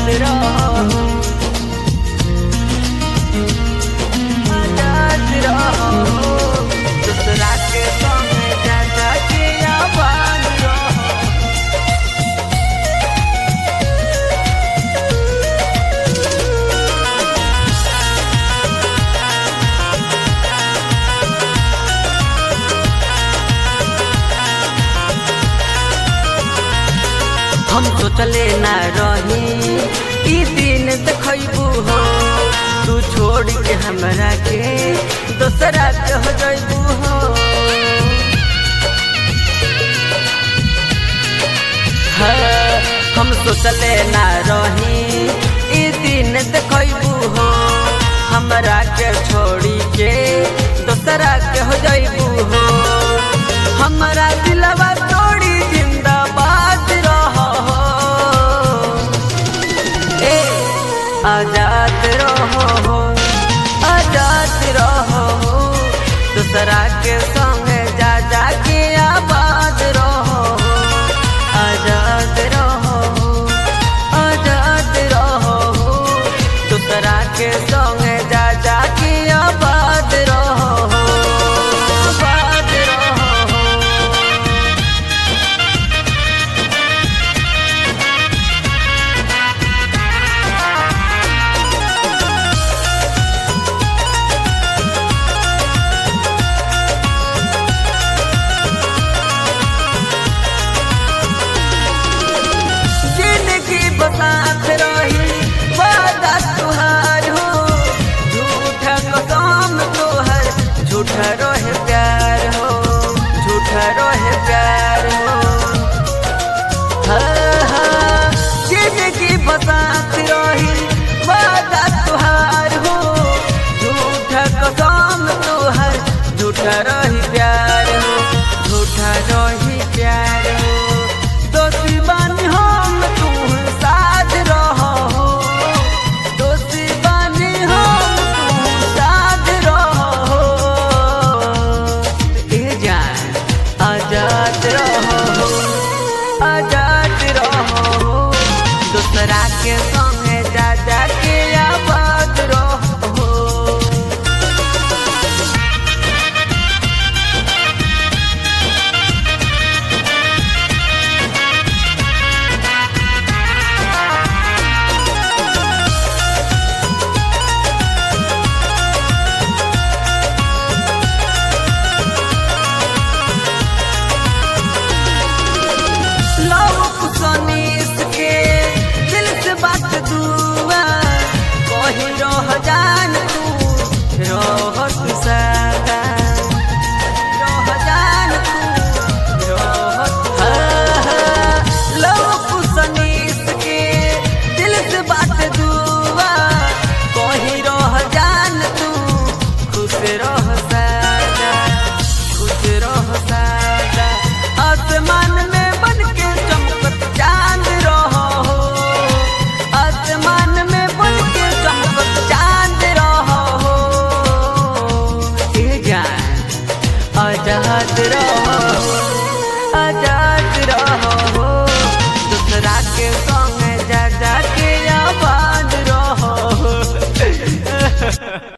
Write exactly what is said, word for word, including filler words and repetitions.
आजाद रहो आजाद रहो दूसरा के संग जा के आबाद रहो। हम सोचले ना रही ई दिन देखबू हो तू छोड़ के हमरा के दोसरा के हो जइबू हो। हाँ, हम सोचले ना रही ई दिन देखबू हो हमरा के छोड़ी के दोसरा के हो जइबू हो। हमरा दिलवा तोड़ी जिंदाबाद रहो ए आजाद रहो आजाद रहो दूसरा के संग जा जा के आबाद रहो। आजाद रहो आजाद रहो दूसरा के संग जा जा के आबाद रहो आबाद रहो। साथ रही वादा तुहार हो झूठा कसम तोहर झूठा रहे प्यार हो झूठा रहे प्यार हो। हाँ हाँ जिंदगी बसात रही वादा तुहार हो झूठा कसम तोहर झूठा रही प्यार हो झूठा रही प्यार हो। दोषी बानी हम तू साथ रहो दोषी बानी हम तू साथ रहो ए जान आजाद रहो आजाद रहो दूसरा के